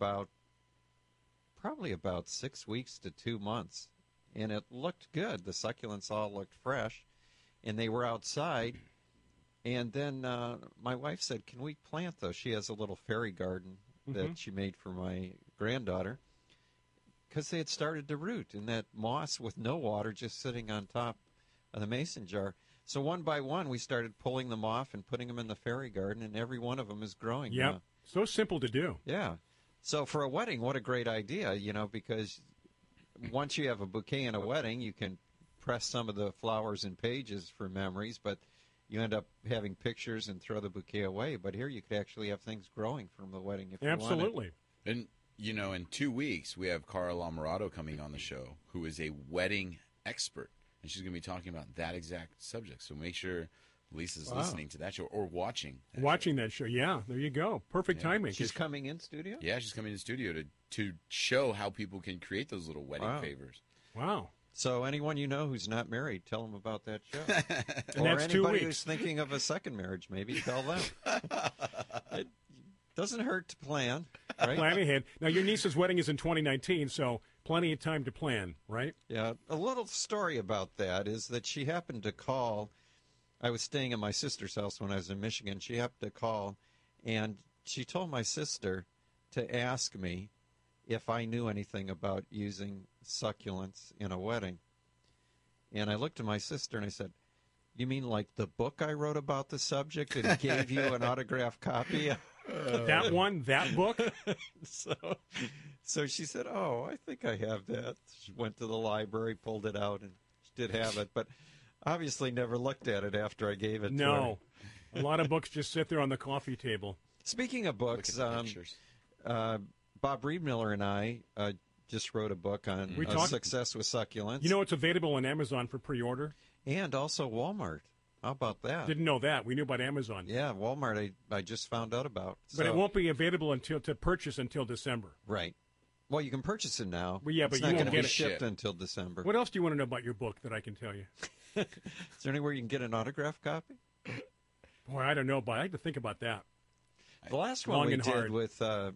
probably about 6 weeks to 2 months, and it looked good. The succulents all looked fresh, and they were outside. And then my wife said, can we plant those? She has a little fairy garden that she made for my granddaughter, because they had started to root in that moss with no water just sitting on top of the mason jar. So one by one, we started pulling them off and putting them in the fairy garden, and every one of them is growing. Yep. So simple to do. Yeah. So for a wedding, what a great idea, because once you have a bouquet in a wedding, you can press some of the flowers in pages for memories, but you end up having pictures and throw the bouquet away. But here you could actually have things growing from the wedding if you wanted. Absolutely. And, in 2 weeks, we have Carl Alvarado coming on the show, who is a wedding expert. And she's going to be talking about that exact subject. So make sure Lisa's listening to that show or watching that show. Yeah, there you go. Perfect timing. She's coming in studio? Yeah, she's coming in studio to show how people can create those little wedding favors. Wow. So anyone you know who's not married, tell them about that show. And or that's 2 anybody weeks. who's thinking of a second marriage, maybe tell them. It doesn't hurt to plan, right? Plan ahead. Now, your niece's wedding is in 2019, so plenty of time to plan, right? Yeah. A little story about that is that she happened to call. I was staying at my sister's house when I was in Michigan. She happened to call, and she told my sister to ask me if I knew anything about using succulents in a wedding. And I looked at my sister and I said, you mean like the book I wrote about the subject and gave you an autographed copy? That book? So she said, oh, I think I have that. She went to the library, pulled it out, and she did have it. But obviously never looked at it after I gave it to her. No. A lot of books just sit there on the coffee table. Speaking of books, Bob Riedmiller and I just wrote a book on success with succulents. You know, it's available on Amazon for pre-order. And also Walmart. How about that? Didn't know that. We knew about Amazon. Yeah, Walmart I just found out about. But it won't be available to purchase until December. Right. Well, you can purchase it now. Well, yeah, but it's you not won't going to get be it shipped until December. What else do you want to know about your book that I can tell you? Is there anywhere you can get an autographed copy? Boy, I don't know, but I had to think about that. The last one we did with the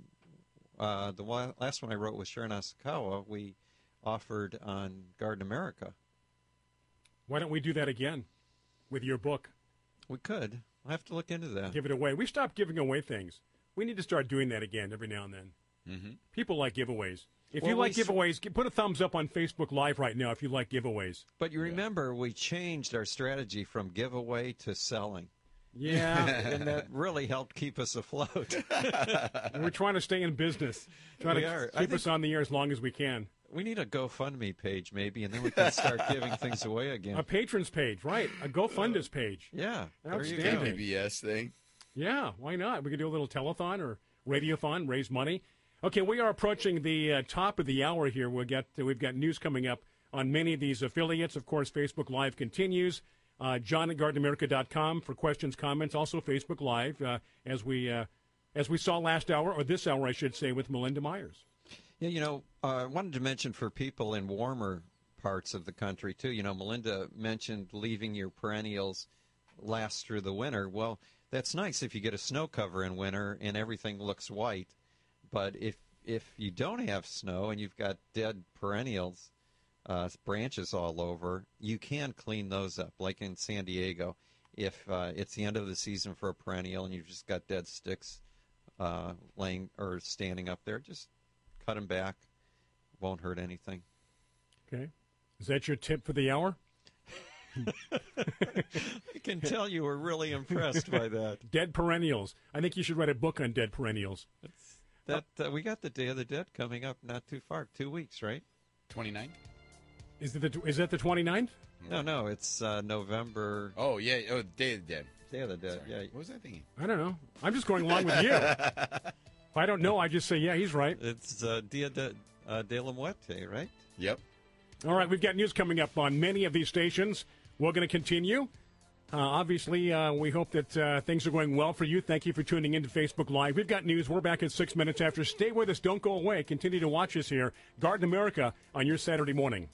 last one I wrote with Sharon Asakawa, we offered on Garden America. Why don't we do that again with your book? We could. I'll have to look into that. Give it away. We stopped giving away things. We need to start doing that again every now and then. Mm-hmm. People like giveaways. If you like giveaways, put a thumbs up on Facebook Live right now if you like giveaways. But you remember we changed our strategy from giveaway to selling. Yeah. And that really helped keep us afloat. We're trying to stay in business. Trying to keep us on the air as long as we can. We need a GoFundMe page, maybe, and then we can start giving things away again. A patrons page, right. A GoFundus page. Yeah. Outstanding. PBS thing. Yeah, why not? We could do a little telethon or radiothon, raise money. Okay, we are approaching the top of the hour here. We've got news coming up on many of these affiliates. Of course, Facebook Live continues. John at GardenAmerica.com for questions, comments. Also Facebook Live, as we saw last hour, or this hour, I should say, with Melinda Myers. Yeah, I wanted to mention for people in warmer parts of the country, too. Melinda mentioned leaving your perennials last through the winter. Well, that's nice if you get a snow cover in winter and everything looks white. But if you don't have snow and you've got dead perennials, branches all over, you can clean those up, like in San Diego. If it's the end of the season for a perennial and you've just got dead sticks laying or standing up there, just cut them back. Won't hurt anything. Okay. Is that your tip for the hour? I can tell you were really impressed by that. Dead perennials. I think you should write a book on dead perennials. We got the Day of the Dead coming up not too far. 2 weeks, right? 29th? Is that the 29th? No, it's November. Oh, yeah. Oh, Day of the Dead. Day of the Dead, Sorry. yeah. What was I thinking? I don't know. I'm just going along with you. If I don't know, I just say, yeah, he's right. It's Dia de la Muerte, right? Yep. All right, we've got news coming up on many of these stations. We're going to continue. Obviously, we hope that things are going well for you. Thank you for tuning in to Facebook Live. We've got news. We're back at 6 minutes after. Stay with us. Don't go away. Continue to watch us here. Garden America on your Saturday morning.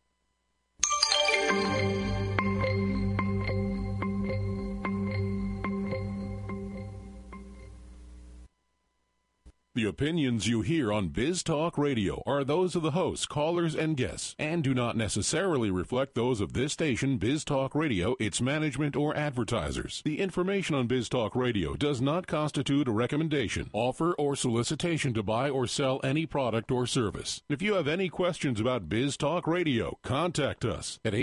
The opinions you hear on Biz Talk Radio are those of the hosts, callers, and guests, and do not necessarily reflect those of this station, Biz Talk Radio, its management, or advertisers. The information on Biz Talk Radio does not constitute a recommendation, offer, or solicitation to buy or sell any product or service. If you have any questions about Biz Talk Radio, contact us at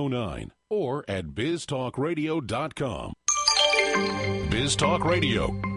817-274-1609 or at biztalkradio.com. Biz Talk Radio.